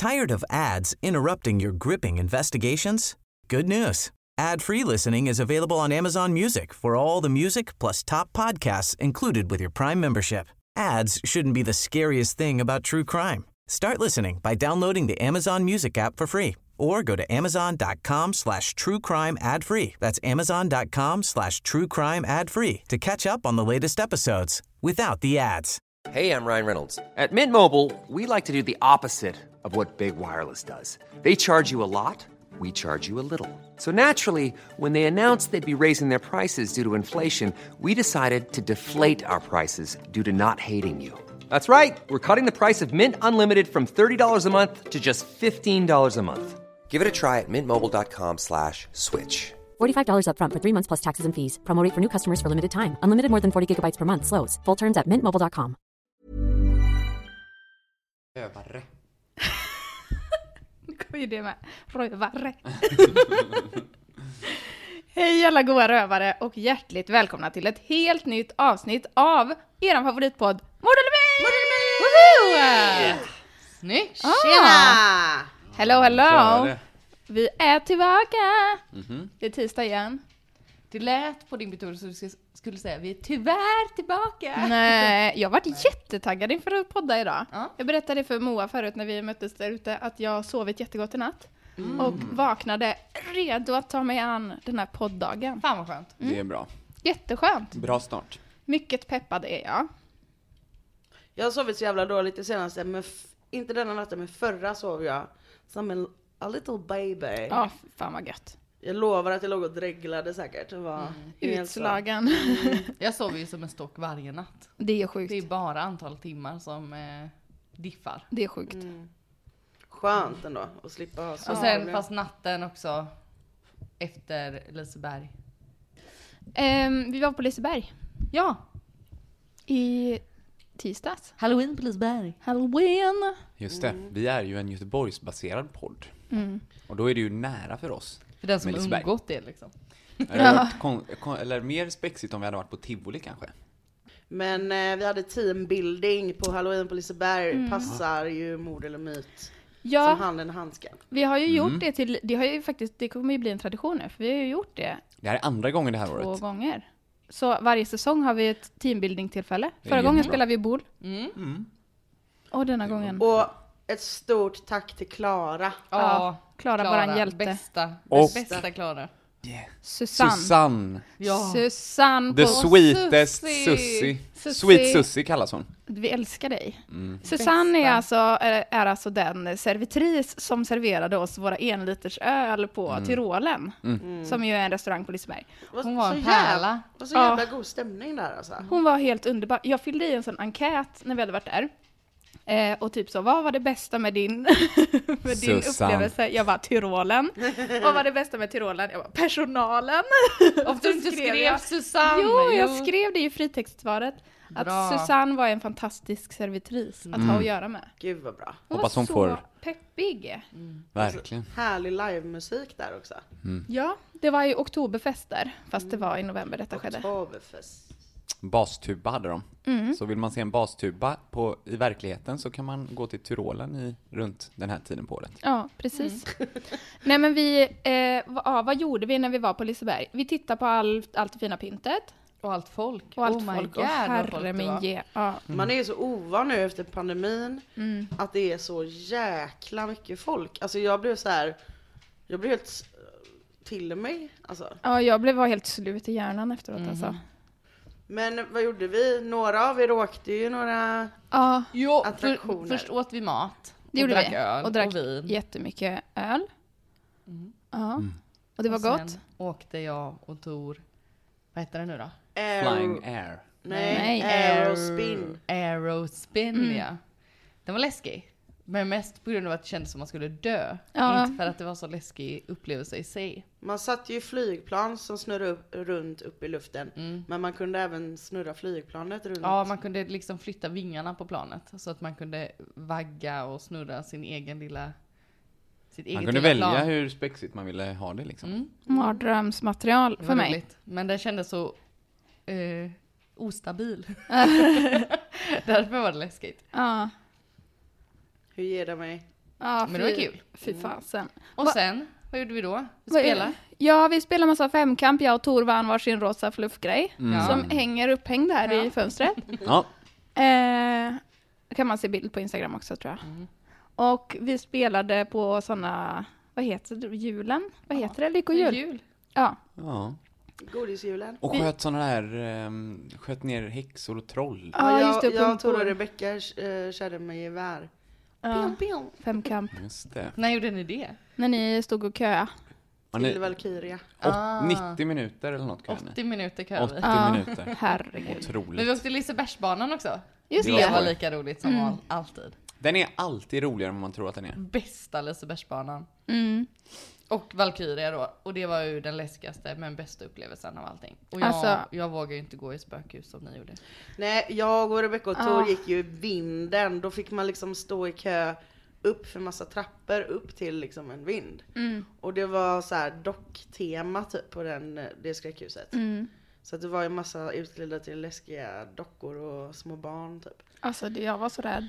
Tired of ads interrupting your gripping investigations? Good news. Ad-free listening is available on Amazon Music for all the music plus top podcasts included with your Prime membership. Ads shouldn't be the scariest thing about true crime. Start listening by downloading the Amazon Music app for free or go to amazon.com/truecrime ad-free. That's amazon.com/truecrime ad-free to catch up on the latest episodes without the ads. Hey, I'm Ryan Reynolds. At Mint Mobile, we like to do the opposite of what Big Wireless does. They charge you a lot, we charge you a little. So naturally, when they announced they'd be raising their prices due to inflation, we decided to deflate our prices due to not hating you. That's right. We're cutting the price of Mint Unlimited from $30 a month to just $15 a month. Give it a try at mintmobile.com/switch. $45 up front for 3 months plus taxes and fees. Promo rate for new customers for limited time. Unlimited more than 40 gigabytes per month. Slows full terms at mintmobile.com. Rövare. Nu kommer ju det med. Rövare. Hej alla goa rövare och hjärtligt välkomna till ett helt nytt avsnitt av eran favoritpodd Mord eller Myt! Woho! Snyggt! Tjena! Hello, hello! Kör. Vi är tillbaka! Det är tisdag igen. Det lät på din betoning så du skulle säga vi är tyvärr tillbaka. Nej, jag har varit jättetaggad inför att podda idag. Ja. Jag berättade för Moa förut när vi möttes där ute att jag sovit jättegott i natt. Och vaknade redo att ta mig an den här podddagen. Fan vad skönt. Det är bra. Jätteskönt. Bra start. Mycket peppad är jag. Jag har sovit så jävla dåligt det senaste, men inte denna natten, men förra sov jag som en a little baby. Ja, fan vad gött. Jag lovar att jag låg och dreglade säkert. Det var helt Utslagen. Jag sover ju som en stock varje natt. Det är sjukt. Det är bara antal timmar som diffar. Det är sjukt. skönt ändå att slippa ha Och så. sen fast natten också efter Liseberg. Vi var på Liseberg Ja, i tisdags. Halloween på Liseberg. Halloween. Just det. Vi är ju en Göteborgsbaserad podd. Och då är det ju nära för oss. För den som med Liseberg. undgått det liksom. Det hade varit eller mer spexigt om vi hade varit på Tivoli kanske. Men vi hade teambuilding på Halloween på Liseberg. Passar ju Mord eller Myt som Ja, handen i handsken. vi har ju gjort det till, det har ju faktiskt, det kommer ju bli en tradition nu, för vi har ju gjort det Det här är andra gången det här 2 året. gånger. Så varje säsong har vi ett teambuilding-tillfälle. Det är Förra gången jättebra. spelade vi boll. Och denna gången. Och ett stort tack till Klara. Ja, Klara, våran hjälte. Och- Bästa Klara. Susanne. Ja. Susanne The på sweetest Sussi. Sussi. Sussi. Sweet Sussi kallas hon. Vi älskar dig. Susanne är alltså den servitris som serverade oss våra 1 liters öl på Tyrolen. Som ju är en restaurang på Liseberg. Hon var en så pärla. var så jävla god stämning där alltså. Hon var helt underbar. Jag fyllde i en sån enkät när vi hade varit där. Och typ så, vad var det bästa med din, med din Susanne. upplevelse? Jag var Tyrolen. Vad var det bästa med Tyrolen? Jag var personalen. Och du inte skrev Susanne. Jo, jag skrev det i fritextsvaret. Bra. Att Susanne var en fantastisk servitris att ha att göra med. Gud vad bra. Hoppas var hon så får- peppig. Verkligen. Härlig livemusik där också. Ja, det var ju oktoberfest där. Fast det var i november detta skedde. Oktoberfest. Bastuba hade de. Så vill man se en bastuba i verkligheten så kan man gå till Tyrolen runt den här tiden på året. Ja, precis. Nej, men vad gjorde vi när vi var på Liseberg? Vi tittade på allt det fina pyntet. Och allt folk. Och allt oh my folk. God, Och vad folk herre det min var. ge. Ja. Man är ju så ovan nu efter pandemin att det är så jäkla mycket folk. Alltså jag blev helt till mig. Alltså. Ja, jag var helt slut i hjärnan efteråt alltså. Men vad gjorde vi? Några av er åkte ju några... Ja, Jo, Attraktioner. först åt vi mat. det gjorde drack vi. öl och drack och vin. jättemycket öl. Ja, och det var Och gott. sen åkte jag och Tor, vad heter det nu då? Flying Air. Nej. Aerospin. Aerospin, ja. Den var läskig. Men mest på grund av att det kändes som man skulle dö. Ja. Inte för att det var så läskig upplevelse i sig. Man satt ju i flygplan som snurrade runt upp i luften. Men man kunde även snurra flygplanet runt. Ja, man kunde liksom flytta vingarna på planet. Så att man kunde vagga och snurra sitt eget Man lilla kunde välja plan. hur spexigt man ville ha det liksom. Mardrömsmaterial Det för var mig. roligt. Men den kändes så ostabil. Därför var det läskigt. Ja. Hur ger det mig? Ja, Men det var kul. Fy fasen. Och sen, vad gjorde vi då? Vi spelade. Ja, vi spelade massa femkamp. Jag och Tor vann varsin rosa fluffgrej. Som hänger upphängd här i fönstret. Ja. Kan man se bild på Instagram också, tror jag. Och vi spelade på såna, vad heter det? Julen? Vad heter det? Lyckohjul. Ja. Godishjulen. Och sköt såna där, sköt ner häxor och troll. Ja, just det. Jag tror att Rebecka körde med gevär. Pion, pion. Femkamp. Just det. När gjorde ni det? När ni stod och köa. Till Valkyria. 90 minuter eller något kan 80 minuter kör vi. 80 minuter. Herregud. Otroligt. Men vi åkte Lisebergsbanan också. Just Det det. var lika roligt som alltid. Den är alltid roligare än vad man tror att den är. Bästa Lisebergsbanan. Och Valkyria då. Och det var ju den läskigaste men bästa upplevelsen av allting. Och jag vågar ju inte gå i spökhus som ni gjorde. Nej, jag och Rebecca och Tor gick ju i vinden. Då fick man liksom stå i kö upp för massa trappor upp till liksom en vind. Och det var så här docktema typ på det skräckhuset. Så att det var ju massa utklädda till läskiga dockor och små barn typ. Alltså, jag var så rädd.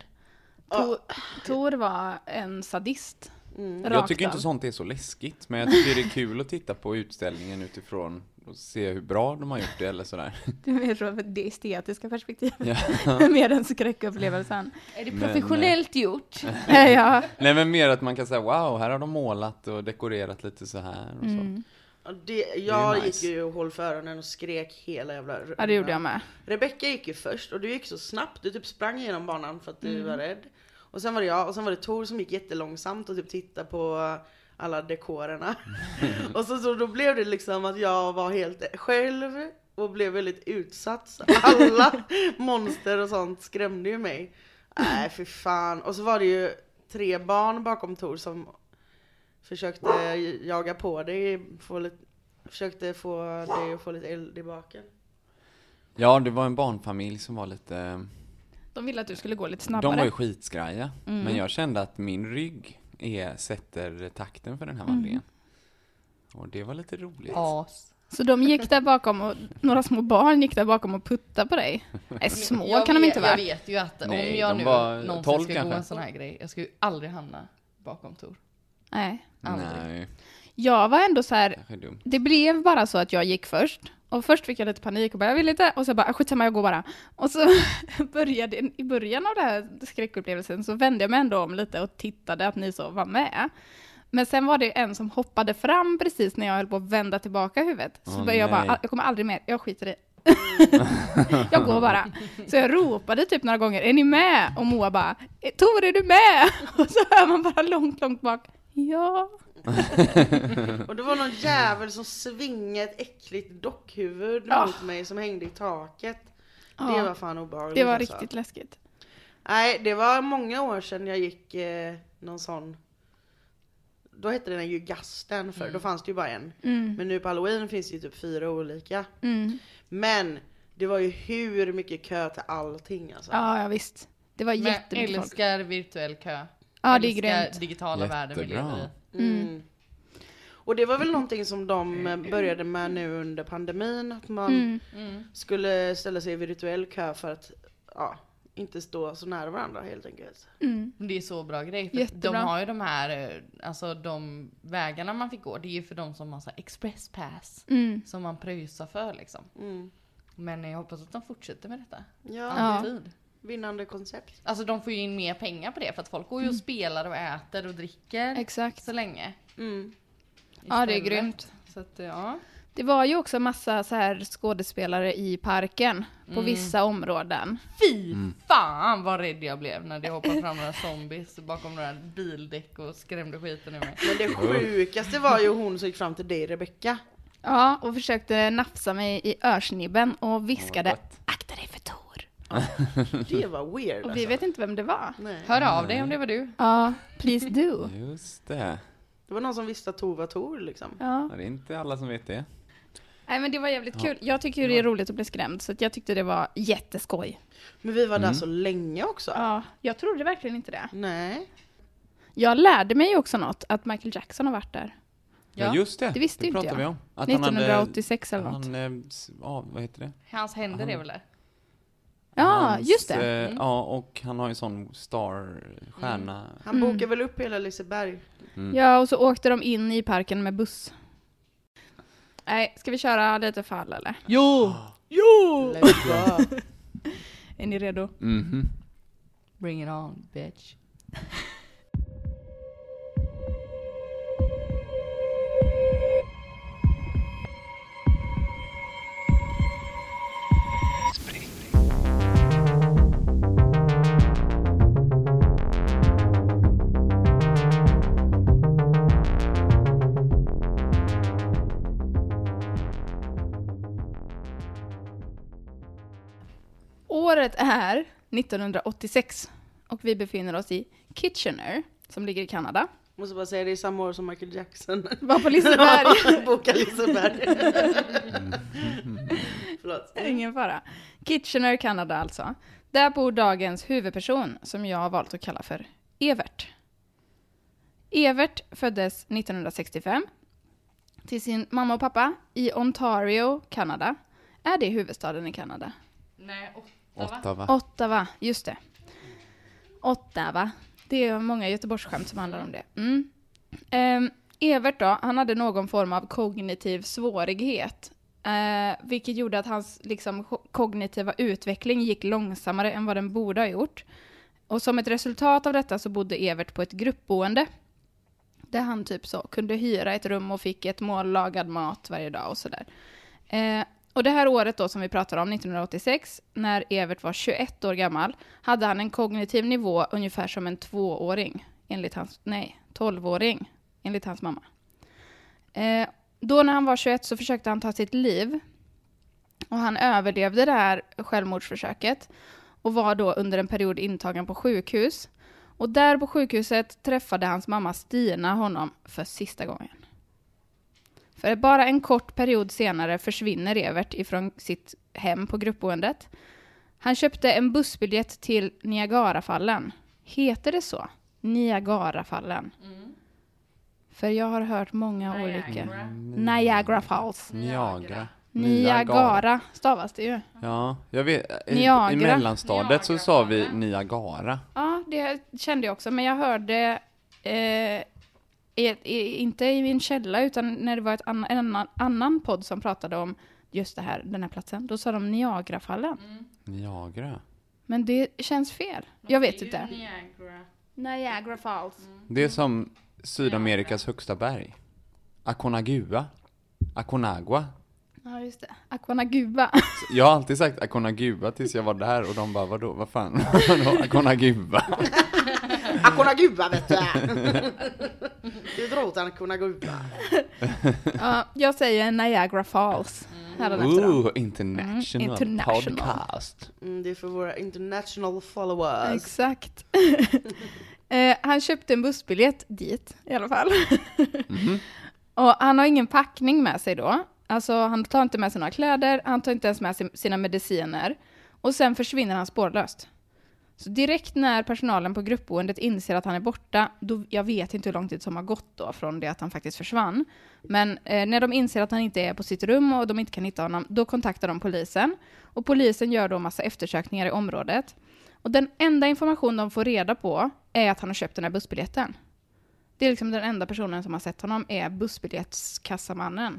Tor var en sadist. Jag tycker inte sånt är så läskigt, men jag tycker det är kul att titta på utställningen utifrån och se hur bra de har gjort det eller sådär. Du menar det estetiska perspektivet. Ja. Mer än skräckupplevelsen. Är det professionellt gjort? Ja. Nej, men mer att man kan säga wow, här har de målat och dekorerat lite så här och så. Jag nice. gick ju och håll för öronen och skrek hela jävla... Ja, det gjorde jag med. Rebecca gick ju först och du gick så snabbt. Du typ sprang igenom banan för att du var rädd. Och sen var det jag och sen var det Tor som gick jättelångsamt och typ tittade på alla dekorerna. Och så då blev det liksom att jag var helt själv och blev väldigt utsatt. Alla monster och sånt skrämde ju mig. Nej, för fan. Och så var det ju 3 barn bakom Tor som försökte jaga på dig, försökte få dig att få lite eld i baken. Ja, det var en barnfamilj som var lite... De ville att du skulle gå lite snabbare. De var ju skitskraja. Men jag kände att min rygg sätter takten för den här vandringen. Och det var lite roligt. Så de gick där bakom och några små barn gick där bakom och puttade på dig. Nej, små kan de inte vara. Jag vet ju att Nej, om jag de nu var någonsin 12 ska kanske. gå en sån här grej, jag ska ju aldrig hamna bakom Tor. Nej. Nej, Jag var ändå så här, det är dumt. det blev bara så att jag gick först. Och först fick jag lite panik och bara, jag vill inte. Och så bara, skitsamma, jag går bara. Och så började, i början av det här skräckupplevelsen så vände jag mig ändå om lite och tittade att ni så var med. Men sen var det en som hoppade fram precis när jag höll på att vända tillbaka huvudet. Så började jag bara, jag kommer aldrig mer, jag skiter i. Jag går bara. Så jag ropade typ några gånger, är ni med? Och Moa bara, Tor, är du med? Och så hör man bara långt bak, ja. Och det var någon jävel som svingade ett äckligt dockhuvud mot mig som hängde i taket. Det var fan obehagligt. Det var alltså. riktigt läskigt. Nej, det var många år sedan jag gick någon sån. Då hette den ju Gasten för då fanns det ju bara en. Men nu på Halloween finns det ju typ 4 olika. Men det var ju hur mycket kö till allting alltså. Ja, visst. Det var Men jättemycket folk. älskar virtuell kö. Ja, det är Älskar grymt. digitala världen vi Jättebra. lever i. Och det var väl någonting som de började med nu under pandemin. Att man skulle ställa sig i virtuell kö för att inte stå så nära varandra helt enkelt. Det är så bra grej. För Jättebra. de har ju de här, alltså de vägarna man fick gå. Det är ju för de som har så här express pass. Som man pröjsar för liksom. Men jag hoppas att de fortsätter med detta. Ja, Alltid. vinnande koncept. Alltså de får ju in mer pengar på det. För att folk går ju och spelar och äter och dricker. Exakt. Så länge. Ja, det är Istället. grymt. Så att, ja. Det var ju också massa så här skådespelare i parken på vissa områden. Fy fan vad rädd jag blev när det hoppade fram några zombies bakom några bildäck och skrämde skiten ur mig. Men det sjukaste var ju hon som gick fram till dig, Rebecca. Ja, och försökte nafsa mig i örsnibben och viskade, gott. akta dig för Tor. Det var weird Och alltså. vi vet inte vem det var. Nej. Hör av dig om det var du. Ja, please do. Just det. Det var någon som visste att Tor var Tor liksom. Ja. Det är inte alla som vet det. Nej, men det var jävligt kul. Jag tycker ju det är roligt att bli skrämd, så att jag tyckte det var jätteskoj. Men vi var där så länge också. Ja, jag trodde verkligen inte det. Nej. Jag lärde mig också något, att Michael Jackson har varit där. Ja, just det. Det visste inte pratade jag. vi om. Att 1986 eller något. vad heter det? Hans händer är väl där? Ja, just det. Ja, och han har ju en sån stjärna. Han bokar väl upp hela Liseberg. Ja, och så åkte de in i parken med buss. Nej, ska vi köra lite fall eller? Jo! Let's go. Är ni redo? Mhm. Bring it on, bitch. Året är 1986 och vi befinner oss i Kitchener som ligger i Kanada. Måste bara säga, det är samma år som Michael Jackson. Var på Liseberg. Boka Liseberg. Förlåt. Ingen fara. Kitchener, Kanada alltså. Där bor dagens huvudperson som jag har valt att kalla för Evert. Evert föddes 1965 till sin mamma och pappa i Ontario, Kanada. Är det huvudstaden i Kanada? Nej, Ottawa, just det. Ottawa. Det är många Göteborgsskämt som handlar om det. Evert då, han hade någon form av kognitiv svårighet. Vilket gjorde att hans liksom, kognitiva utveckling gick långsammare än vad den borde ha gjort. Och som ett resultat av detta så bodde Evert på ett gruppboende. Där han typ så kunde hyra ett rum och fick ett mål lagad mat varje dag och sådär. Och det här året då som vi pratar om, 1986, när Evert var 21 år gammal, hade han en kognitiv nivå ungefär som en 12-åring, enligt hans mamma. Då när han var 21 så försökte han ta sitt liv. Och han överlevde det här självmordsförsöket och var då under en period intagen på sjukhus. Och där på sjukhuset träffade hans mamma Stina honom för sista gången. För bara en kort period senare försvinner Evert ifrån sitt hem på gruppboendet. Han köpte en bussbiljett till Niagarafallen. Heter det så? Niagarafallen. För jag har hört många olika. Niagara Falls. Niagara stavas det ju. Ja, jag vet. Niagara. I mellanstadiet så sa vi Niagara. Ja, det kände jag också. Men jag hörde... inte i en källa utan när det var en annan podd som pratade om just den här platsen. Då sa de Niagarafallen. Niagara. Men det känns fel. Jag vet inte. Niagara Falls. Det är som Sydamerikas högsta berg. Aconcagua. Ja, just det. Aconcagua. Jag har alltid sagt Aconcagua tills jag var där och de bara, vadå, vad fan? Aconcagua. Aconcagua, vet du. Du drar åt Aconcagua. Ja, jag säger Niagara Falls. International podcast. Det är för våra international followers. Exakt. Han köpte en bussbiljett dit i alla fall. Och han har ingen packning med sig då. Alltså han tar inte med sig några kläder. Han tar inte ens med sig sina mediciner. Och sen försvinner han spårlöst. Så direkt när personalen på gruppboendet inser att han är borta, då, jag vet inte hur lång tid som har gått då från det att han faktiskt försvann. Men när de inser att han inte är på sitt rum och de inte kan hitta honom, då kontaktar de polisen. Och polisen gör då massa eftersökningar i området. Och den enda information de får reda på är att han har köpt den här bussbiljetten. Det är liksom den enda personen som har sett honom är bussbiljettskassamannen.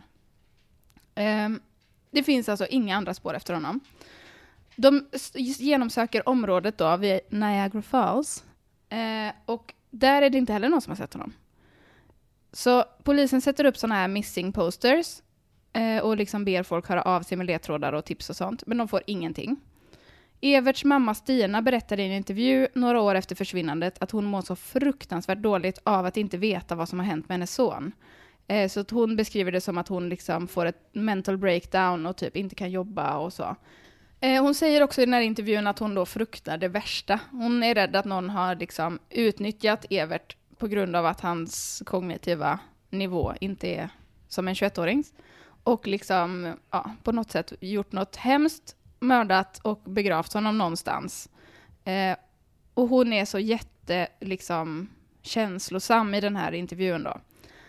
Det finns alltså inga andra spår efter honom. De genomsöker området då vid Niagara Falls. Och där är det inte heller någon som har sett honom. Så polisen sätter upp såna här missing posters. Och liksom ber folk höra av sig med ledtrådar och tips och sånt. Men de får ingenting. Everts mamma Stina berättade i en intervju några år efter försvinnandet att hon mår så fruktansvärt dåligt av att inte veta vad som har hänt med hennes son. Så att hon beskriver det som att hon liksom får ett mental breakdown och typ inte kan jobba och så. Hon säger också i den här intervjun att hon då fruktar det värsta. Hon är rädd att någon har liksom utnyttjat Evert på grund av att hans kognitiva nivå inte är som en 21-årings. Och liksom på något sätt gjort något hemskt, mördat och begravt honom någonstans. Och hon är så liksom känslosam i den här intervjun då.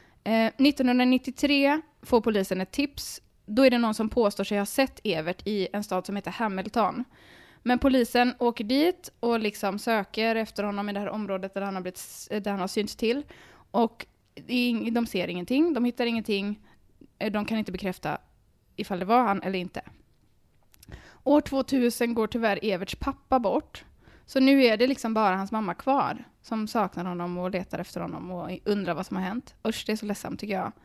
1993 får polisen ett tips. Då är det någon som påstår sig ha sett Evert i en stad som heter Hamilton. Men polisen åker dit och liksom söker efter honom i det här området där han har synts till. Och de ser ingenting, de hittar ingenting. De kan inte bekräfta ifall det var han eller inte. År 2000 går tyvärr Everts pappa bort. Så nu är det liksom bara hans mamma kvar som saknar honom och letar efter honom och undrar vad som har hänt. Usch, det är så ledsamt tycker jag.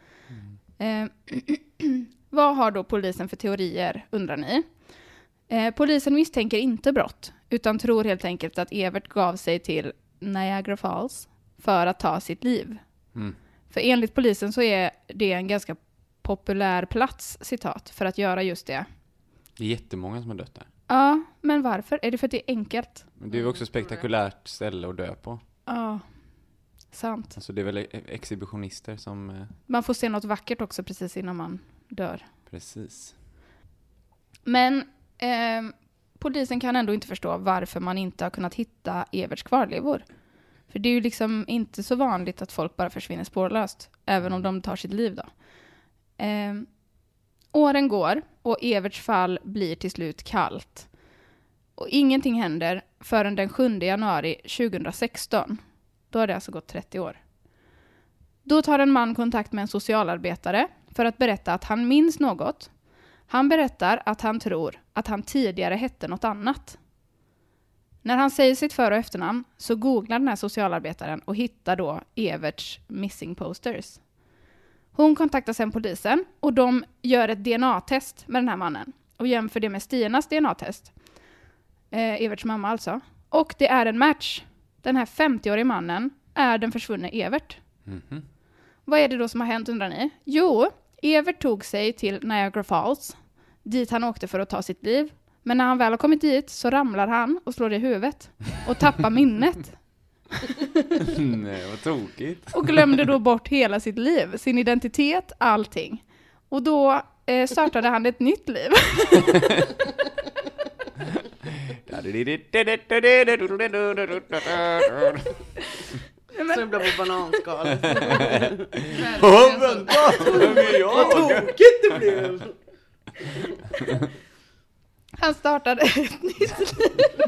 Vad har då polisen för teorier, undrar ni? Polisen misstänker inte brott utan tror helt enkelt att Evert gav sig till Niagara Falls för att ta sitt liv. För enligt polisen så är det en ganska populär plats, citat, för att göra just det. Det är jättemånga som har dött där. Ja, men varför? Är det för att det är enkelt? Men det är ju också ett spektakulärt ställe att dö på. Ja, sant. Alltså det är väl exhibitionister som... Man får se något vackert också precis innan man dör. Precis. Men polisen kan ändå inte förstå varför man inte har kunnat hitta Everts kvarlevor. För det är ju liksom inte så vanligt att folk bara försvinner spårlöst. Även om de tar sitt liv då. Åren går och Everts fall blir till slut kallt. Och ingenting händer förrän den 7 januari 2016. Då har det alltså gått 30 år. Då tar en man kontakt med en socialarbetare för att berätta att han minns något. Han berättar att han tror att han tidigare hette något annat. När han säger sitt för- och efternamn så googlar den här socialarbetaren och hittar då Everts missing posters. Hon kontaktar sen polisen och de gör ett DNA-test med den här mannen. Och jämför det med Stinas DNA-test. Everts mamma alltså. Och det är en match. Den här 50-åriga mannen är den försvunne Evert. Vad är det då som har hänt, undrar ni? Jo, Evert tog sig till Niagara Falls. Dit han åkte för att ta sitt liv. Men när han väl har kommit dit så ramlar han och slår i huvudet. Och tappar minnet. Nej, vad tokigt. Och glömde då bort hela sitt liv. Sin identitet, allting. Och då startade han ett nytt liv. Snubbla på bananskal. Vänta! Vad tokigt det blev! Han startade ett nytt liv.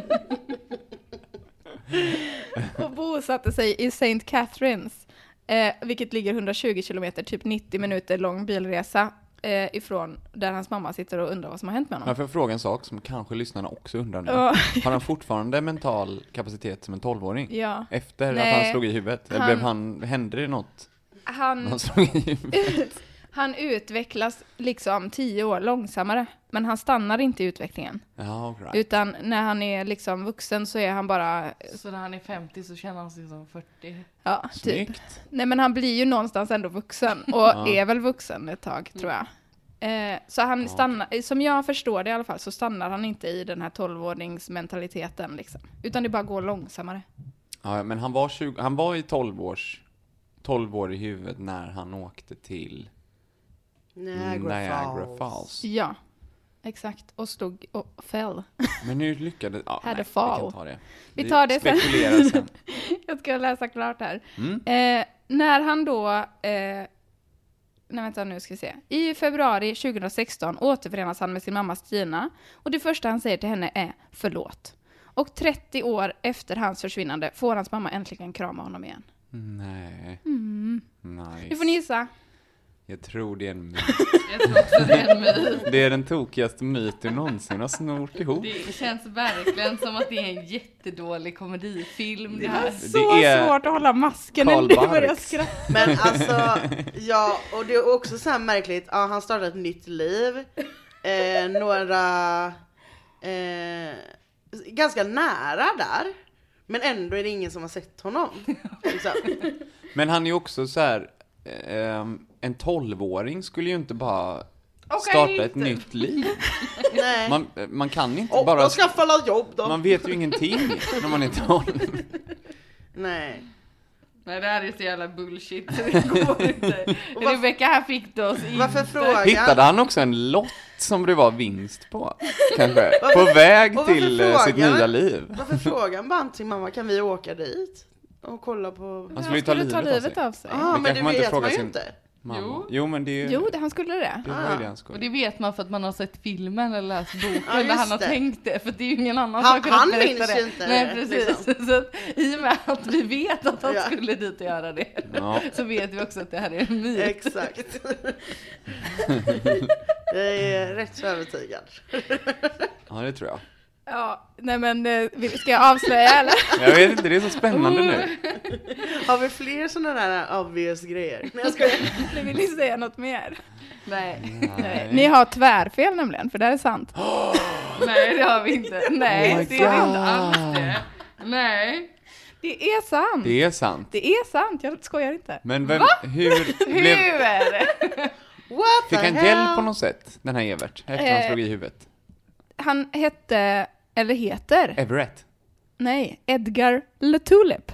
Och bosatte sig i St. Catharines. Vilket ligger 120 kilometer, typ 90 minuter lång bilresa ifrån där hans mamma sitter och undrar vad som har hänt med honom. Jag får fråga en sak som kanske lyssnarna också undrar nu. Ja. Har han fortfarande mental kapacitet som en 12-åring? Ja. Efter Nej. att han slog i huvudet? Eller hände det något? Han slog i huvudet. Han utvecklas liksom 10 år långsammare. Men han stannar inte i utvecklingen. Ja, right. Utan när han är liksom vuxen så är han bara... Så när han är 50 så känner han sig som 40. Ja, typ. Snyggt. Nej, men han blir ju någonstans ändå vuxen. Och är väl vuxen ett tag, tror jag. Så han stannar, som jag förstår det i alla fall, så stannar han inte i den här 12-åringsmentaliteten liksom. Utan det bara går långsammare. Ja, men han var i 12 år i huvudet när han åkte till Niagara Falls. Ja, exakt. Och stod och föll. Men nu lyckades... Ja, Hade nej, fall. vi kan ta det. Vi tar det sen. Spekulerar sen. Jag ska läsa klart här. När han då... nu ska vi se. I februari 2016 återförenas han med sin mamma Stina. Och det första han säger till henne är förlåt. Och 30 år efter hans försvinnande får hans mamma äntligen krama honom igen. Nej. Nice. Nu får ni gissa. Jag tror det är en myt. Jag tror också det är en myt. Det är den tokigaste myt du någonsin har snort ihop. Det känns verkligen som att det är en jättedålig komedifilm det här. Så är svårt att hålla masken Karl när du Barks. börjar skratta. Men alltså, ja, och det är också så här märkligt. Ja, han startade ett nytt liv. Några ganska nära där. Men ändå är det ingen som har sett honom. Liksom. Men han är ju också så här... en 12-åring skulle ju inte bara starta ett nytt liv. Nej. Man kan inte bara... Och skaffa alla jobb då. Man vet ju ingenting när man är 12. Nej. Nej, det här är så jävla bullshit. Det går inte. Rebecca här fick det oss inte. Varför fråga? Hittade han också en lott som det var vinst på? Kanske. På väg till sitt nya liv. Varför frågar han bara till mamma, kan vi åka dit? Och kolla på... Han skulle ju ta livet av sig. Ja, men det man inte vet fråga man ju sin inte. mamma. Jo, men det är ju... Jo, han skulle det. Det var ju det han skulle. Och det vet man för att man har sett filmen eller läst boken Ja, där han har det. tänkt det. För det är ju ingen annan Han- som har han kunnat minns berätta ju det. inte Nej, det, precis. liksom. Så att, i och med att vi vet att han Ja. skulle dit och göra det, Ja. så vet vi också att det här är en myt. Exakt. Jag är rätt så övertygad. Ja, det tror jag. Ja, nej men ska jag avslöja eller? Jag vet inte, det är så spännande nu. Har vi fler sådana där obvious grejer? Nej, jag skojar. Ni vill ni säga något mer? Nej. Nej. Ni har tvärfel nämligen, för det är sant. Nej, det har vi inte. Nej, Oh my det är God. inte alls det. Nej. Det är sant. Det är sant. Det är sant, jag skojar inte. Men hur blev... Hur? What Fick the han hell? hjälp på något sätt, den här Evert, efter han slog i huvudet? Han hette, eller heter, Everett. nej, Edgar LeTulip.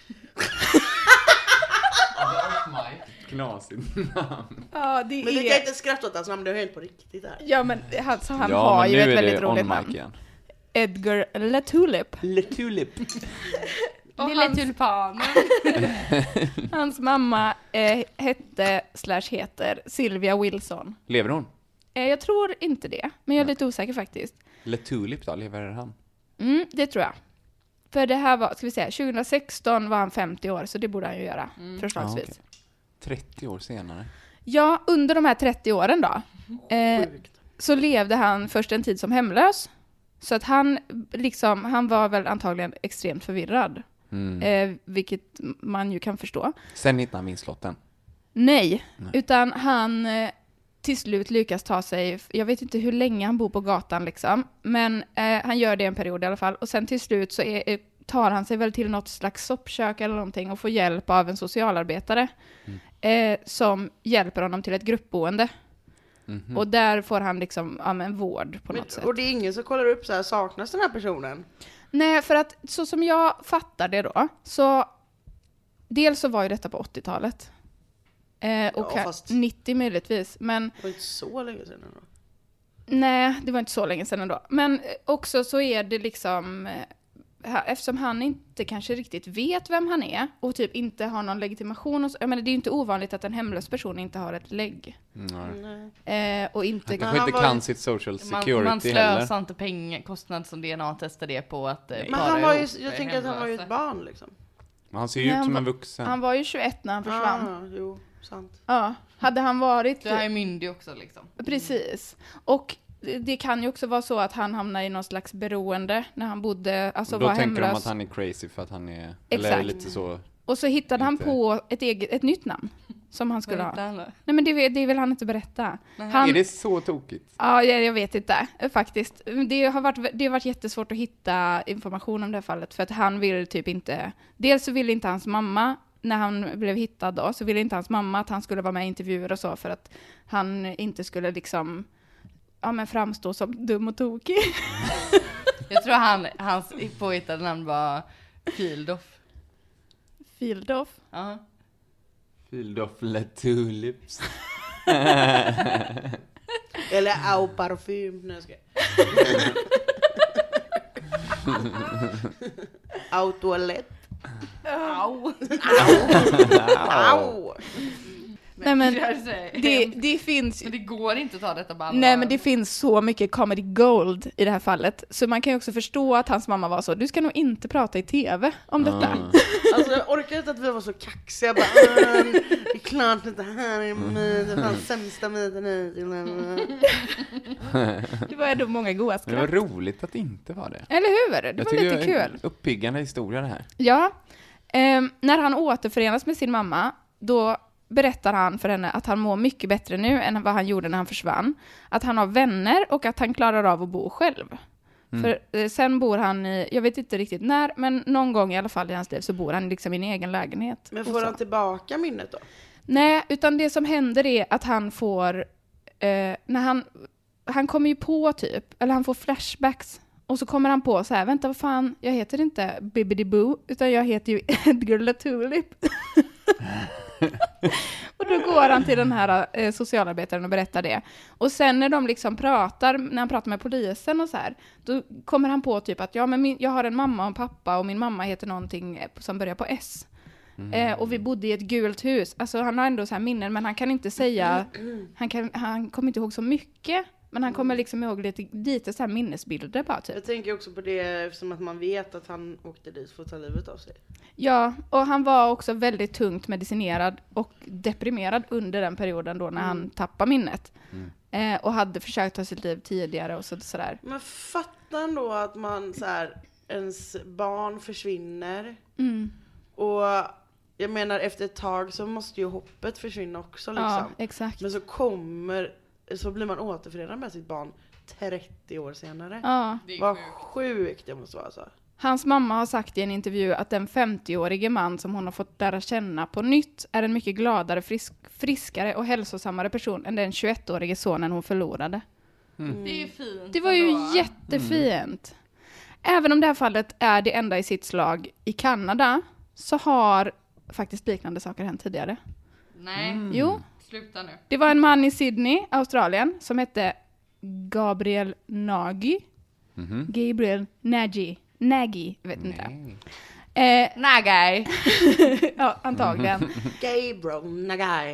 Knasigt namn. Ja, det Men vi kan är... inte skratta åt hans namn, det är helt på riktigt här. Ja, men så han Ja, har men ju nu ett är väldigt det roligt on namn. mic igen. Edgar LeTulip. Tulip. Och Lilla hans tulpanen. Hans mamma heter Sylvia Wilson. Lever hon? Jag tror inte det, men jag är lite osäker faktiskt. Tulip då, lever han? Det tror jag. För det här var, ska vi säga, 2016 var han 50 år, så det borde han ju göra, förslagsvis. Ja, okej. 30 år senare. Ja, under de här 30 åren då, Sjukt. så levde han först en tid som hemlös. Så att han var väl antagligen extremt förvirrad. Vilket man ju kan förstå. Sen hittade han vinstlotten. Nej, utan han till slut lyckas ta sig, jag vet inte hur länge han bor på gatan liksom, men han gör det en period i alla fall. Och sen till slut så tar han sig väl till något slags soppkök eller någonting och får hjälp av en socialarbetare som hjälper honom till ett gruppboende. Och där får han liksom en vård på något sätt. Och det är ingen som kollar upp så här, saknas den här personen? Nej, för att så som jag fattar det då, så dels så var ju detta på 80-talet. Och fast- 90 möjligtvis, men Det var inte så länge sedan ändå. nej, det var inte så länge sedan ändå. Men också så är det liksom, eftersom han inte kanske riktigt vet vem han är och typ inte har någon legitimation. Och så, jag menar, det är ju inte ovanligt att en hemlös person inte har ett lägg. Och inte... Han kanske inte var- kan sitt social security Man heller. slösar inte pengar, kostnad som DNA-testar det på att Men para han var ju, ihop jag tänker att han var ju ett barn liksom. Men han ser ju Nej, ut han som var- en vuxen. Han var ju 21 när han försvann. Jo, sant. Ja, hade han varit... Du är myndig också liksom. Precis. Och det kan ju också vara så att han hamnar i någon slags beroende när han bodde, alltså Då var tänker de hemlös. att han är crazy för att han är... Exakt. Eller lite så... Och så hittade han Inte- på ett nytt namn som han skulle Vad ha. heter han då? Nej, men det vill han inte berätta. Är det så tokigt? Ja, jag vet inte faktiskt. Det har varit jättesvårt att hitta information om det här fallet, för att han vill typ inte... Dels så ville inte hans mamma, när han blev hittad då, så ville inte hans mamma att han skulle vara med i intervjuer och så, för att han inte skulle liksom framstå som dum och tokig. Jag tror hans påhittade namn var Fildoff. Fildoff. Ja. Field of Tulips. Eller au parfym. Nej, jag ska. Au toalett. Au. Au! Nej, men det det finns... men det går inte att ta detta på allvar. Nej, men det finns så mycket comedy gold i det här fallet. Så man kan ju också förstå att hans mamma var så, du ska nog inte prata i tv om detta. Alltså jag orkar inte att vi var så kaxiga. Bara, det är klart att det här är myt. Det var den sämsta myten hittills. Det var ändå många goda Men det var skratt. roligt att det inte var det. Eller hur? Det var lite det är kul. en uppiggande historia det här. Ja. När han återförenas med sin mamma, då berättar han för henne att han mår mycket bättre nu än vad han gjorde när han försvann. Att han har vänner och att han klarar av att bo själv. För sen bor han i, jag vet inte riktigt när, men någon gång i alla fall i hans liv så bor han liksom i en egen lägenhet. Men och får så. han tillbaka minnet då? Nej, utan det som händer är att han får, när han kommer ju på typ, eller han får flashbacks. Och så kommer han på så här, vänta vad fan, jag heter inte Bibbidi Boo, utan jag heter ju Edgar LeTulip. Och då går han till den här socialarbetaren och berättar det. Och sen när de liksom när han pratar med polisen och så här, då kommer han på typ att ja, men jag har en mamma och en pappa och min mamma heter någonting som börjar på S. Och vi bodde i ett gult hus. Alltså han har ändå så här minnen, men han kan inte säga, han kommer inte ihåg så mycket. Men han kommer liksom ihåg lite så här minnesbilder bara typ. Jag tänker också på det eftersom att man vet att han åkte dit för att ta livet av sig. Ja, och han var också väldigt tungt medicinerad och deprimerad under den perioden då när han tappade minnet. Och hade försökt ta sitt liv tidigare och sådär. Men fattar ändå att man så här, ens barn försvinner. Och jag menar efter ett tag så måste ju hoppet försvinna också liksom. Ja, exakt. Men så blir man återförenad med sitt barn 30 år senare. Ja. Vad sjukt det måste vara alltså. Hans mamma har sagt i en intervju att den 50-årige man som hon har fått lära känna på nytt är en mycket gladare, friskare och hälsosammare person än den 21-årige sonen hon förlorade. Det är ju fint. Det var ju jättefint. Även om det här fallet är det enda i sitt slag i Kanada så har faktiskt liknande saker hänt tidigare. Nej. Jo. Sluta nu. Det var en man i Sydney, Australien, som hette Gabriel Nagy. Gabriel Nagy, jag vet inte. Nagai. Ja, antagligen. Gabriel Nagai.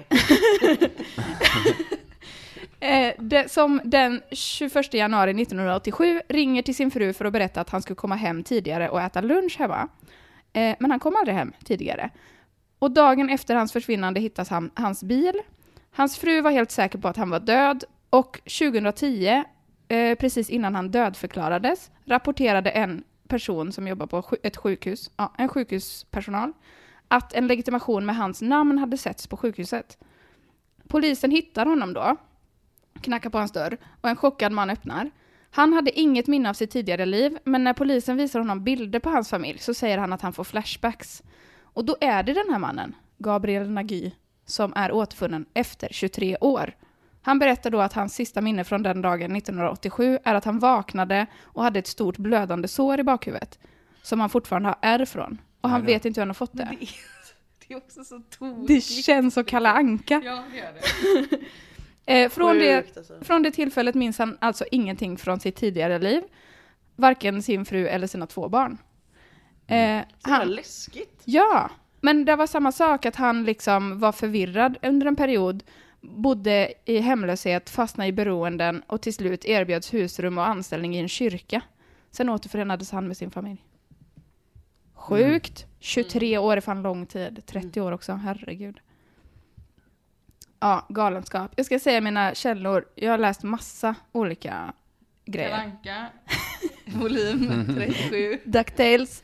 Som den 21 januari 1987 ringer till sin fru för att berätta att han skulle komma hem tidigare och äta lunch hemma. Men han kom aldrig hem tidigare. Och dagen efter hans försvinnande hittas hans bil. Hans fru var helt säker på att han var död. Och 2010, precis innan han dödförklarades, rapporterade en person som jobbar på ett sjukhus, en sjukhuspersonal, att en legitimation med hans namn hade setts på sjukhuset. Polisen hittar honom då, knackar på hans dörr och en chockad man öppnar. Han hade inget minne av sitt tidigare liv, men när polisen visar honom bilder på hans familj så säger han att han får flashbacks. Och då är det den här mannen, Gabriel Nagy, som är återfunnen efter 23 år. Han berättar då att hans sista minne från den dagen 1987 är att han vaknade och hade ett stort blödande sår i bakhuvudet som han fortfarande har ärr från. Och han vet inte hur han har fått det. Det är också så tokigt. Det känns så Kalle Anka. Ja, det gör det. Från det tillfället minns han alltså ingenting från sitt tidigare liv. Varken sin fru eller sina 2 barn. Han läskigt. Ja, men det var samma sak att han liksom var förvirrad under en period. Bodde i hemlöshet, fastnade i beroenden och till slut erbjöds husrum och anställning i en kyrka. Sen återförenades han med sin familj. Sjukt. 23 år är fan lång tid. 30 år också, herregud. Ja, galenskap. Jag ska säga mina källor. Jag har läst massa olika grejer. Kalanka. Volym 37. DuckTales.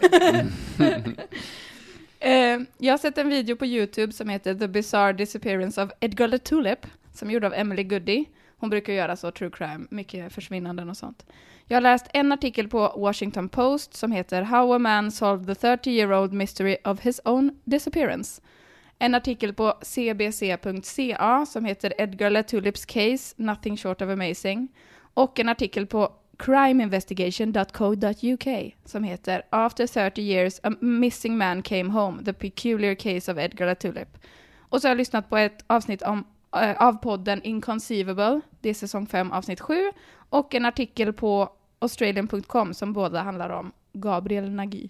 Jag har sett en video på YouTube som heter The Bizarre Disappearance of Edgar the Tulip, som är gjord av Emily Goody. Hon brukar göra så true crime, mycket försvinnanden och sånt. Jag har läst en artikel på Washington Post som heter How a Man Solved the 30-year-old Mystery of His Own Disappearance. En artikel på cbc.ca som heter Edgar the Tulip's Case, Nothing Short of Amazing. Och en artikel på crimeinvestigation.co.uk som heter After 30 years a missing man came home, the peculiar case of Edgar the Tulip. Och så har jag lyssnat på ett avsnitt av podden Inconceivable, det är säsong 5 avsnitt 7, och en artikel på australian.com som båda handlar om Gabriel Nagy.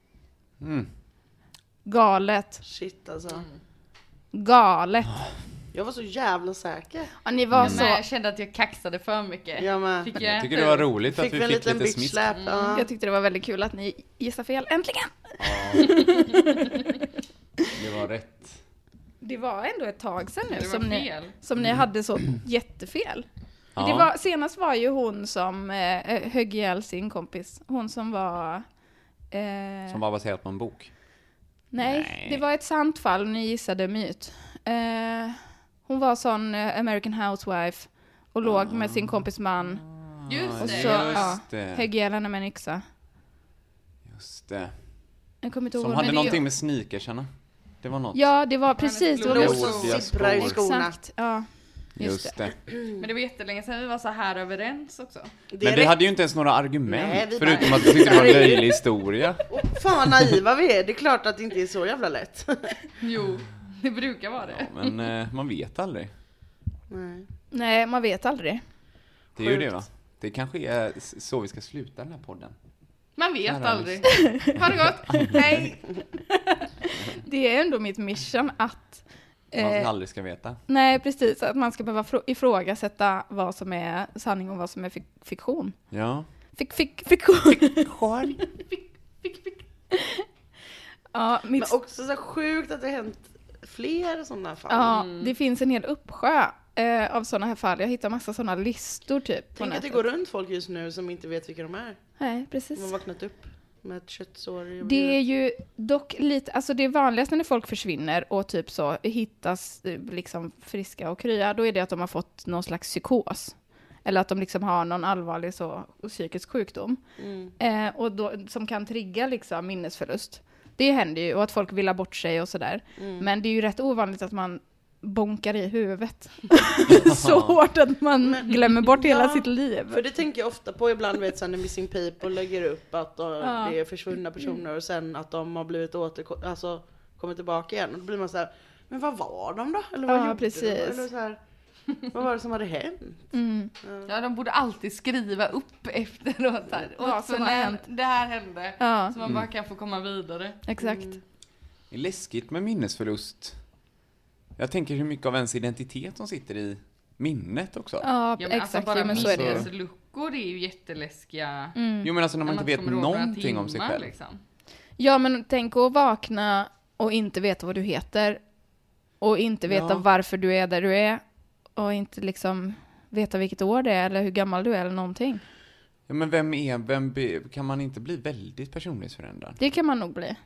Galet. Shit alltså. Galet. Jag var så jävla säker. Ja, ni var så... Jag kände att jag kaxade för mycket. Jag tycker det var roligt att vi fick lite smisk. Jag tyckte det var väldigt kul att ni gissade fel. Äntligen! Ja. Det var rätt. Det var ändå ett tag sedan nu som ni hade så jättefel. Ja. Senast var ju hon som högg ihjäl sin kompis. Hon som var... Som var baserat på en bok. Nej, det var ett sant fall och ni gissade myt. Hon var sån American housewife och låg med sin kompis man. Just det. Högg ihjäl henne med en yxa. Just det. Jag kommer inte ihåg. Som hade någonting med sneakersarna. Det var något. Ja, det var precis. Det var sippra i skorna. Exakt, ja. Just det. Men det var jättelänge sedan vi var så här överens också. Men vi hade ju inte ens några argument. Förutom att vi tyckte det var en löjlig historia. Fan vad naiva vi är. Det är klart att det inte är så jävla lätt. Jo, det brukar vara det. Ja, men man vet aldrig. Nej, man vet aldrig. Det är ju det, va? Det kanske är så vi ska sluta den här podden. Man vet aldrig. Ha det gott. Hej. Det är ändå mitt mission att... Man aldrig ska veta. Nej, precis. Att man ska behöva ifrågasätta vad som är sanning och vad som är fiktion. Ja. Fiktion. Ja, Men också så sjukt att det har hänt fler sådana fall. Ja, det finns en hel uppsjö av sådana här fall. Jag hittar massa sådana listor typ. Tänk att det går runt folk just nu som inte vet vilka de är. Nej, precis. De har vaknat upp med ett köttsår. Det är ju dock lite, alltså det vanligaste när folk försvinner och typ så hittas liksom friska och krya, då är det att de har fått någon slags psykos. Eller att de liksom har någon allvarlig så psykisk sjukdom. Och då, som kan trigga liksom minnesförlust. Det händer ju, och att folk vill ha bort sig och sådär. Men det är ju rätt ovanligt att man bonkar i huvudet så hårt att man glömmer bort hela sitt liv. För det tänker jag ofta på ibland, vet sen när Missing People lägger upp att det är försvunna personer och sen att de har blivit kommit tillbaka igen. Och då blir man så här, men vad var de då? Eller vad gjorde precis. de? Eller så här, vad var det som hade hänt? Ja, de borde alltid skriva upp efteråt här. Vad som har hänt. Det här hände. Så man bara kan få komma vidare. Exakt. Det är läskigt med minnesförlust. Jag tänker hur mycket av ens identitet som sitter i minnet också. Ja, men exakt. Alltså bara men så är det ju. minnesluckor är ju jätteläskiga. Jo, men alltså när man inte vet någonting om sig själv. Liksom. Ja, men tänk att vakna och inte veta vad du heter. Och inte veta varför du är där du är. Och inte liksom veta vilket år det är eller hur gammal du är eller någonting. Ja, men kan man inte bli väldigt personlighetsförändrad? Det kan man nog bli.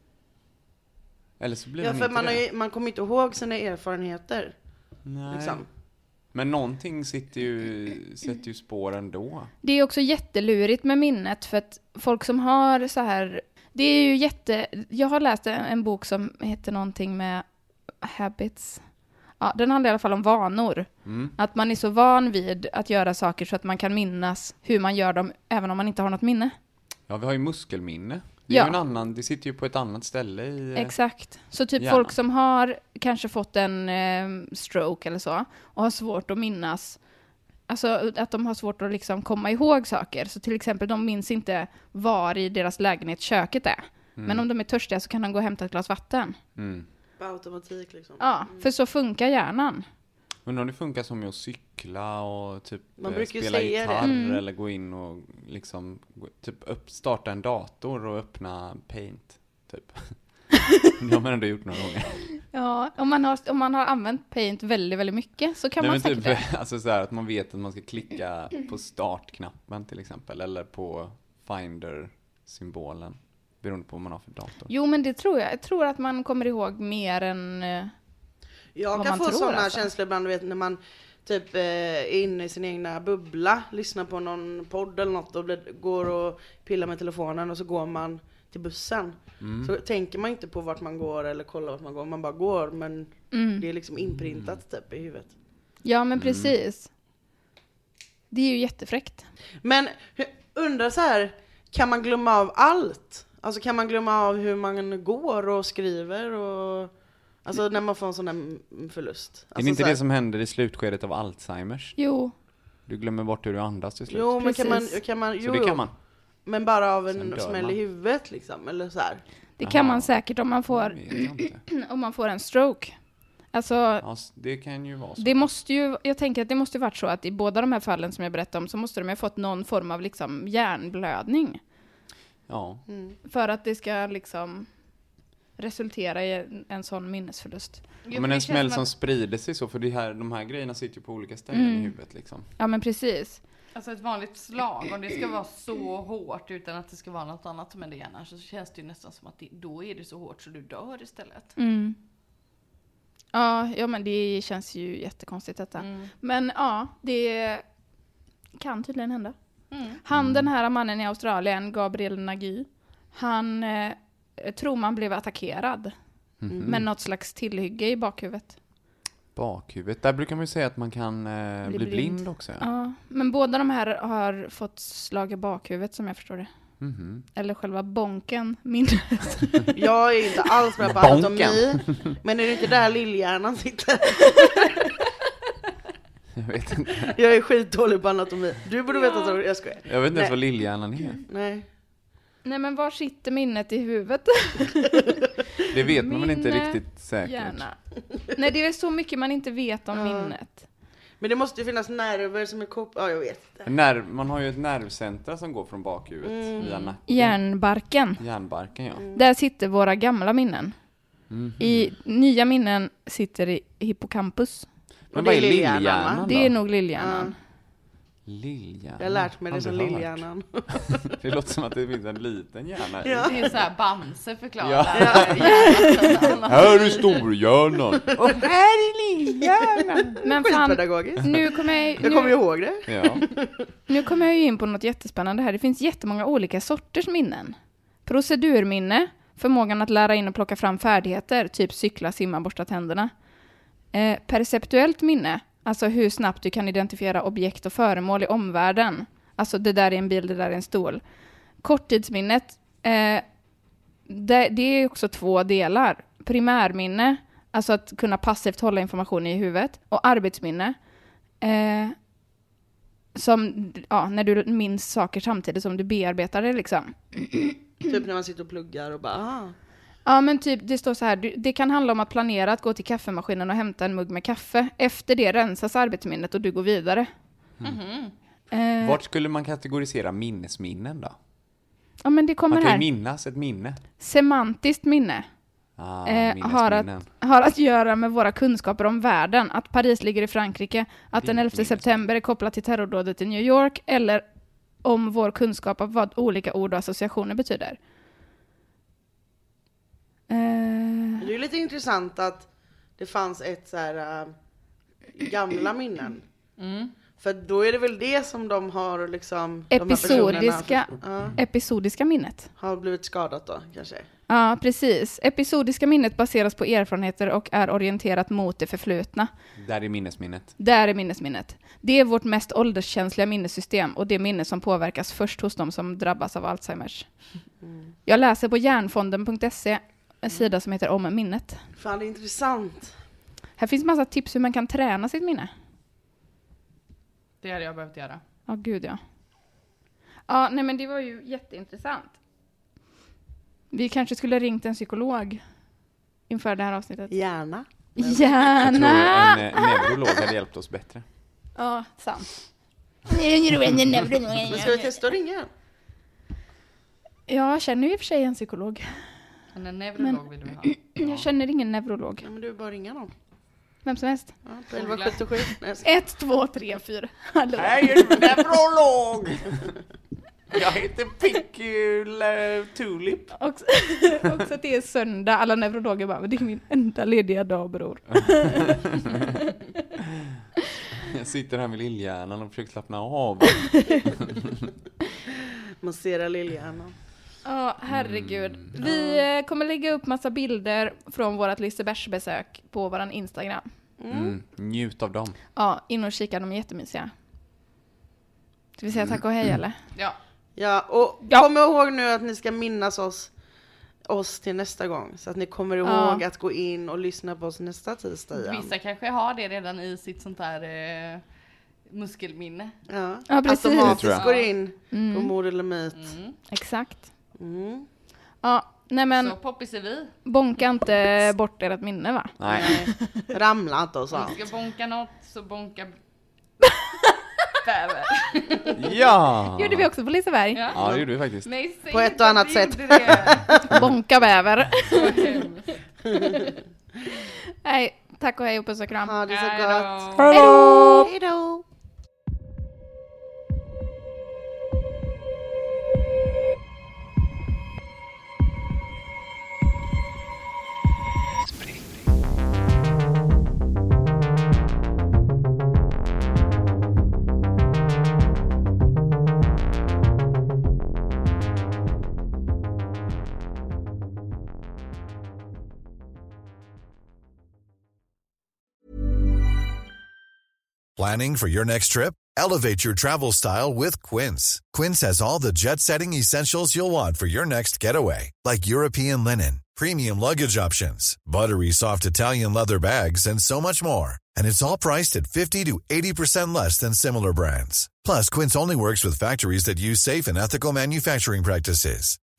Eller så blir Ja, man för inte man kommer inte ihåg sina erfarenheter. Nej. Liksom. Men någonting sätter ju spår ändå. Det är också jättelurigt med minnet för att folk som har så här... Det är ju jag har läst en bok som heter någonting med habits. Ja, den handlar i alla fall om vanor. Att man är så van vid att göra saker så att man kan minnas hur man gör dem även om man inte har något minne. Ja, vi har ju muskelminne. Det är ju en annan, det sitter ju på ett annat ställe i... Exakt. Så typ hjärnan. folk som har kanske fått en stroke eller så och har svårt att minnas, alltså att de har svårt att liksom komma ihåg saker. Så till exempel de minns inte var i deras lägenhet köket är. Men om de är törstiga så kan de gå och hämta ett glas vatten. På automatik liksom. Ja, för så funkar hjärnan. Men om det funkar som att cykla och typ brukar spela säga gitarr eller gå in och liksom typ starta en dator och öppna Paint typ. Det har man ändå gjort några gånger. Ja, om man har använt Paint väldigt, väldigt mycket så kan man säkert typ, alltså så här att man vet att man ska klicka på startknappen till exempel eller på Finder-symbolen beroende på vad man har för dator. Jo, men det tror jag. Jag tror att man kommer ihåg mer än jag kan få sådana känslor ibland, vet, när man typ är inne i sin egna bubbla, lyssnar på någon podd eller något och går och pillar med telefonen och så går man till bussen. Så tänker man inte på vart man går eller kollar vart man går. Man bara går, men det är liksom inprintat typ i huvudet. Ja, men precis. Det är ju jättefräckt. Men undrar så här, kan man glömma av allt? Alltså kan man glömma av hur man går och skriver och... Alltså när man får en sån här förlust. Alltså, är det inte det som händer i slutskedet av Alzheimers? Jo. Du glömmer bort hur du andas till slut. Jo, men kan man så det kan man. Men bara av en smäll i huvudet liksom, eller så här. Det kan man säkert om man får om man får en stroke. Alltså ja, det kan ju vara så. Det måste ju, jag tänker att det måste varit så att i båda de här fallen som jag berättade om så måste de ha fått någon form av liksom hjärnblödning. Ja. För att det ska liksom resultera i en sån minnesförlust. Ja, men en smäll som sprider sig så, för de här grejerna sitter ju på olika ställen i huvudet liksom. Ja, men precis. Alltså ett vanligt slag, om det ska vara så hårt utan att det ska vara något annat som är det annars, så känns det ju nästan som att då är det så hårt så du dör istället. Ja, men det känns ju jättekonstigt detta. Men ja, det kan tydligen hända. Den här mannen i Australien, Gabriel Nagy, han tror man blev attackerad med något slags tillhygge i bakhuvudet. Bakhuvudet, där brukar man ju säga att man kan bli blind också. Ja, men båda de här har fått slag i bakhuvudet som jag förstår det. Eller själva bonken, minnet. Jag är inte alls bra på anatomi, men är det inte där lillhjärnan sitter? Jag vet inte. Jag är skitdålig på anatomi. Du borde veta så, jag skojar. Jag vet inte ens vad lillhjärnan är. Nej, men var sitter minnet i huvudet? Det vet man väl inte Minne, riktigt säkert. Gärna. Nej, det är så mycket man inte vet om minnet. Men det måste ju finnas nerver som är jag vet inte. Man har ju ett nervcentra som går från bakhuvudet via nacken. Hjärnbarken. Hjärnbarken, ja. Där sitter våra gamla minnen. I nya minnen sitter i hippocampus. Men Och vad det är är lillhjärnan, lillhjärnan va? då? Det är nog lillhjärnan. Lillhjärnan. Jag har lärt mig det som Aldrig hört. lillhjärnan. Det låter som att det finns en liten hjärna. Ja. Det är så här Bamse förklarar. Ja. Här är storhjärnan. Och här är lillhjärnan. Men fan, Skitpedagogiskt. nu kommer Jag kommer ihåg det. Ja. Nu kommer jag ju in på något jättespännande här. Det finns jättemånga olika sorters minnen. Procedurminne, förmågan att lära in och plocka fram färdigheter, typ cykla, simma, borsta tänderna. Perceptuellt minne, alltså hur snabbt du kan identifiera objekt och föremål i omvärlden. Alltså det där är en bil, det där är en stol. Korttidsminnet, det är också 2 delar. Primärminne, alltså att kunna passivt hålla information i huvudet. Och arbetsminne, som när du minns saker samtidigt som du bearbetar det liksom. Typ när man sitter och pluggar och bara Ja, men typ det står så här, det kan handla om att planera att gå till kaffemaskinen och hämta en mugg med kaffe. Efter det rensas arbetsminnet och du går vidare. Vart skulle man kategorisera minnesminnen då? Ja, men det kommer Man kan ju här. minnas ett minne. Semantiskt minne Minnesminnen. har att göra med våra kunskaper om världen. Att Paris ligger i Frankrike, att den 11 september är kopplat till terrordådet i New York, eller om vår kunskap av vad olika ord och associationer betyder. Det är ju lite intressant att det fanns ett så här gamla minnen. För då är det väl det som de har liksom Episodiska minnet. har blivit skadat då kanske. Ja, precis. Episodiska minnet baseras på erfarenheter och är orienterat mot det förflutna. Där är minnesminnet. Där är minnesminnet. Det är vårt mest ålderskänsliga minnessystem och det minne som påverkas först hos de som drabbas av Alzheimers. Jag läser på hjärnfonden.se, en sida som heter Om minnet. Fan, det är intressant. Här finns massa tips hur man kan träna sitt minne. Det hade jag behövt göra. Ja, gud ja. Ja, nej men det var ju jätteintressant. Vi kanske skulle ringt en psykolog inför det här avsnittet. Gärna. Jag Gärna! tror en neurolog hade hjälpt oss bättre. Ja, sant. Men ska vi testa att ringa? Jag känner ju i och för sig en psykolog. Men en neurolog vill vi ha. Jag känner ingen neurolog. Ja, men du bara ringa någon. Vem som helst. Ja, på 1177. 1, 2, 3, 4. Hallå. Hej, är du neurolog? Jag heter Pickle Tulip. Också att det är söndag. Alla neurologer bara, det är min enda lediga dag, bror. Jag sitter här med lillhjärnan och försöker slappna av. Massera lillhjärnan. Ja, herregud. Vi kommer lägga upp massa bilder från vårt Lisebergsbesök på våran Instagram. Njut av dem. Ja, in och kika, de är jättemysiga. Ska vi säga tack och hej, eller? Ja. Ja, och kom ihåg nu att ni ska minnas oss till nästa gång. Så att ni kommer ihåg att gå in och lyssna på oss nästa tisdag igen. Vissa kanske har det redan i sitt sånt här muskelminne. Ja, precis. automatiskt går in på Mord eller Myt. Exakt. Ja, nej men Så poppis är vi. bonka inte bort ert minne, va? Nej. Ramla inte och Om sånt. du ska bonka något så bonka bäver. Ja! Gjorde vi också på Liseberg. Ja, det gjorde vi faktiskt. Nej, säg På ett inte och att annat vi sätt. gjorde det. Bonka bäver. Så hemskt. Nej, tack och hej och puss och kram. Ha det så Hej gott. då. Hej då! Hej då! Planning for your next trip? Elevate your travel style with Quince. Quince has all the jet-setting essentials you'll want for your next getaway, like European linen, premium luggage options, buttery soft Italian leather bags, and so much more. And it's all priced at 50 to 80% less than similar brands. Plus, Quince only works with factories that use safe and ethical manufacturing practices.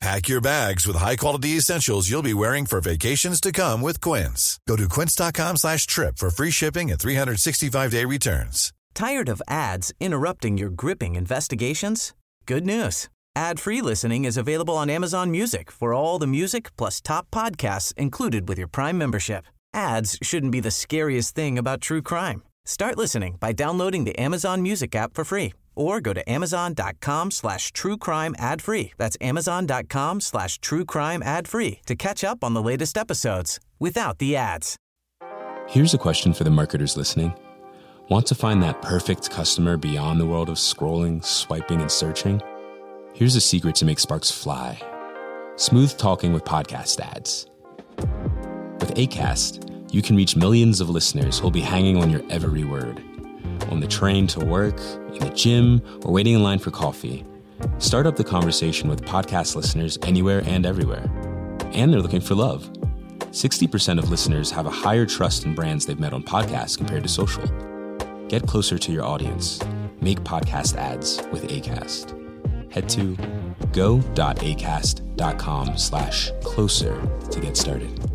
Pack your bags with high-quality essentials you'll be wearing for vacations to come with Quince. Go to quince.com/trip for free shipping and 365-day returns. Tired of ads interrupting your gripping investigations? Good news. Ad-free listening is available on Amazon Music for all the music plus top podcasts included with your Prime membership. Ads shouldn't be the scariest thing about true crime. Start listening by downloading the Amazon Music app for free or go to amazon.com/truecrime ad-free. That's amazon.com/truecrime ad-free to catch up on the latest episodes without the ads. Here's a question for the marketers listening. Want to find that perfect customer beyond the world of scrolling, swiping, and searching? Here's a secret to make sparks fly. Smooth talking with podcast ads. With Acast, you can reach millions of listeners who'll be hanging on your every word. On the train to work, in the gym, or waiting in line for coffee. Start up the conversation with podcast listeners anywhere and everywhere. And they're looking for love. 60% of listeners have a higher trust in brands they've met on podcasts compared to social. Get closer to your audience. Make podcast ads with Acast. Head to go.acast.com/closer to get started.